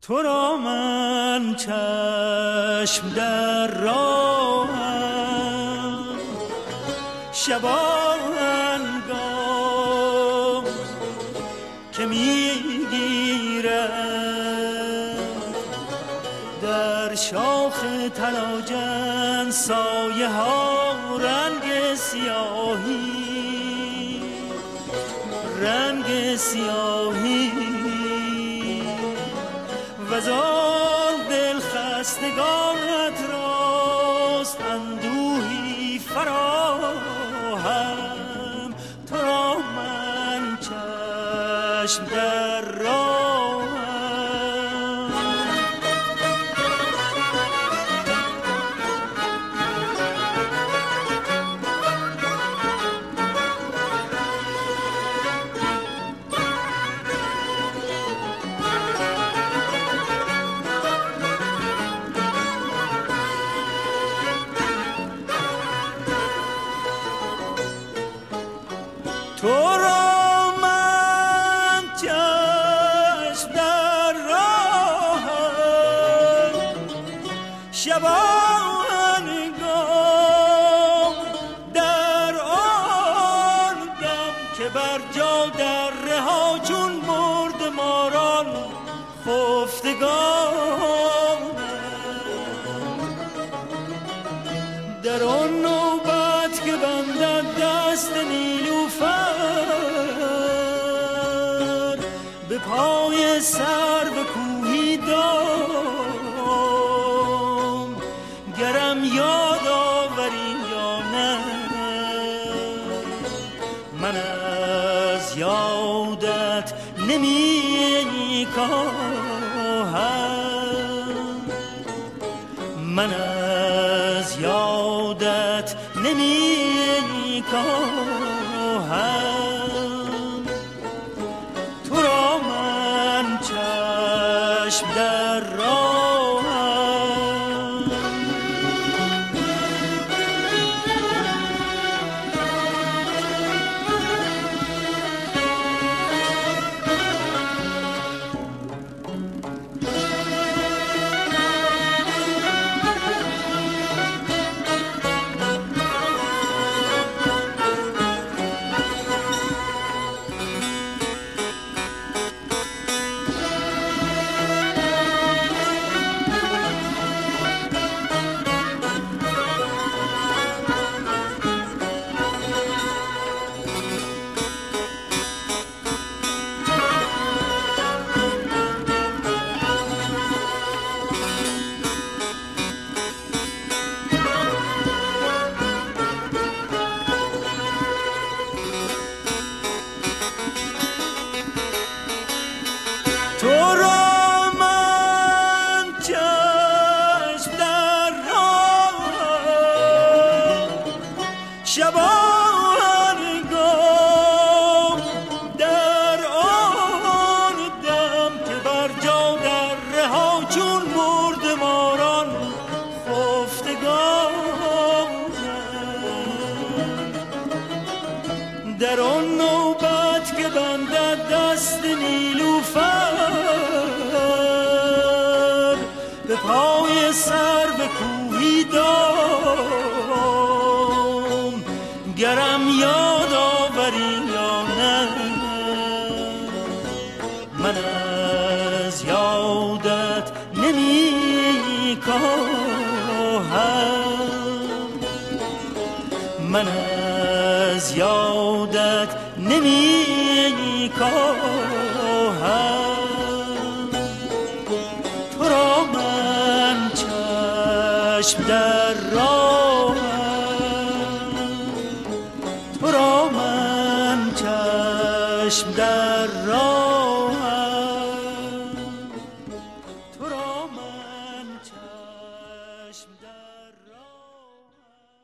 تو را من چشم در راهم، شبانگاه که میگیرد در شاخ تلاجن سایه ها رنگ سیاهی، رنگ سیاهی وزان دل خستگانت راست اندوهی فراهم. تو را من چشم در راهم. تو را من چشم در راهم، شبانگاه در آن دم که بر جا در رها چون مرد ماران خفتگانم. در آن نوبت که بندد دست نیلوفر به پای سرو کوهی دام، گرم یاد آوری یا نه من از یادت نمی کاهم، من از یادت نمی کاهم. تو را من چشم در راهم. تو را من چشم در راهم، شبانگاه در آن دم که بر جا در رها چون مرد ماران خفتگانم. در آن نوبت که بندد دست نیلوفر به پای سرو کوهی دام، گرم یاد آوری یا نه من از یادت نمی کاهم، من از یادت نمی کاهم. تو را من چشم در راهم، تو را من چشم در راهم.